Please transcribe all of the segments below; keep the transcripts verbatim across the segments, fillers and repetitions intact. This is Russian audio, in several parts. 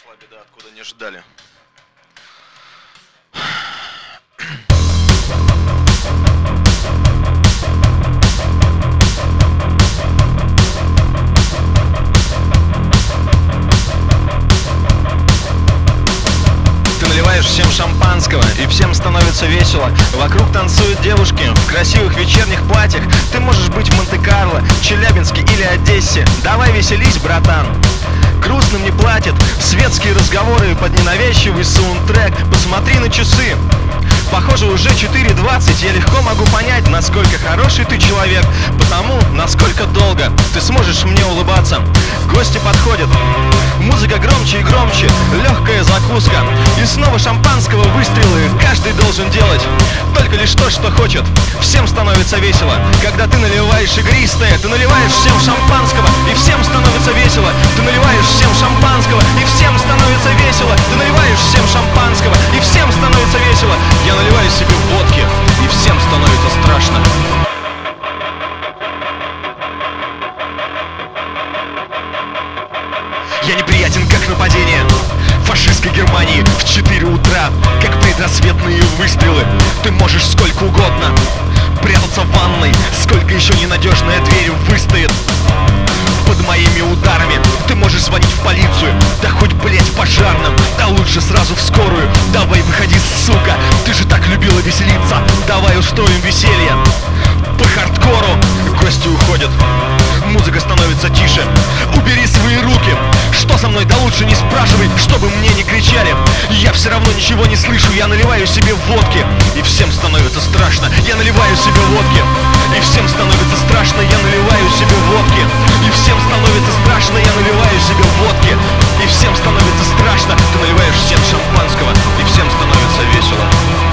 Пришла беда, откуда не ждали. Ты наливаешь всем шампанского, и всем становится весело. Вокруг танцуют девушки в красивых вечерних платьях. Ты можешь быть в Монте-Карло, Челябинске или Одессе. Давай веселись, братан. Грустным не платят светские разговоры под ненавязчивый саундтрек. Посмотри на часы, похоже уже четыре двадцать. Я легко могу понять, насколько хороший ты человек, потому насколько долго ты сможешь мне улыбаться. Гости подходят, музыка громче и громче, легкая закуска, и снова шампанского выстрелы. Каждый должен делать только лишь то, что хочет. Всем становится весело, когда ты наливаешь игристое. Ты наливаешь всем шампанского, и всем становится весело. Ты наливаешь всем шампанского, и всем становится весело. Ты наливаешь всем шампанского, и всем становится весело. Я наливаю себе водки, и всем становится страшно. Я неприятен, как нападение фашистской Германии в четыре утра, как предрассветные выстрелы. Ты можешь сколько угодно прятаться в ванной, сколько еще ненадежная дверь выстоит под моими ударами. Ты можешь звонить в полицию, да хоть, блять, пожарным, да лучше сразу в скорую. Давай выходи, сука, ты же так любила веселиться. Давай устроим веселье по хардкору. Гости уходят, музыка становится тише. Убери свои руки, что со мной, да лучше не спрашивай, чтобы мне не кричали. Я все равно ничего не слышу, я наливаю себе водки, и всем становится страшно. Я наливаю себе водки, и всем становится страшно. Я наливаю себе водки, и всем становится страшно. Я наливаю себе водки, и всем становится страшно. Ты наливаешь всем шампанского, и всем становится весело.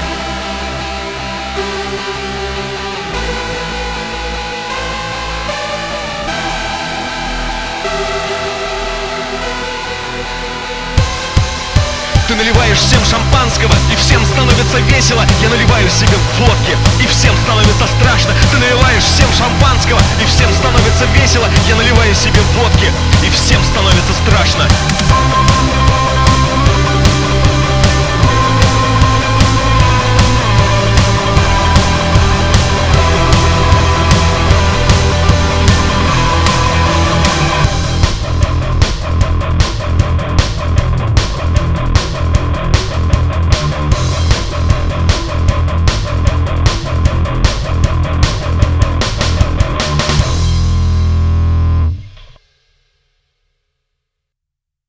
Ты наливаешь всем шампанского, и всем становится весело. Я наливаю себе водки, и всем становится страшно. Ты наливаешь всем шампанского, и всем становится весело. Я наливаю себе водки, и всем становится страшно.